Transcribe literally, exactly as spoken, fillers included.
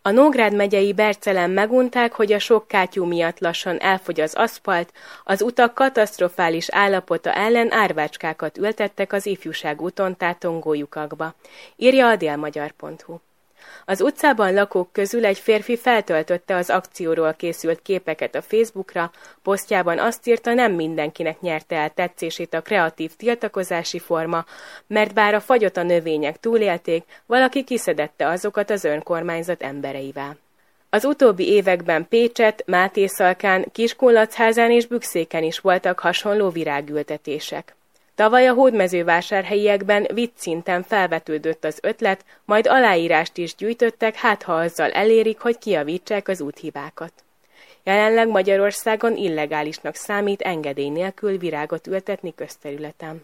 A Nógrád megyei Bercelen megunták, hogy a sok kátyú miatt lassan elfogy az aszfalt, az utak katasztrofális állapota ellen árvácskákat ültettek az ifjúság úton tátongó lyukakba, írja a délmagyar pont hu. Az utcában lakók közül egy férfi feltöltötte az akcióról készült képeket a Facebookra, posztjában azt írta, nem mindenkinek nyerte el tetszését a kreatív tiltakozási forma, mert bár a fagyot a növények túlélték, valaki kiszedette azokat az önkormányzat embereivel. Az utóbbi években Pécset, Mátészalkán, Kiskunlachházán és Bükszéken is voltak hasonló virágültetések. Tavaly a hódmezővásárhelyiekben vicc szinten felvetődött az ötlet, majd aláírást is gyűjtöttek, hát ha azzal elérik, hogy kijavítsák az úthibákat. Jelenleg Magyarországon illegálisnak számít engedély nélkül virágot ültetni közterületen.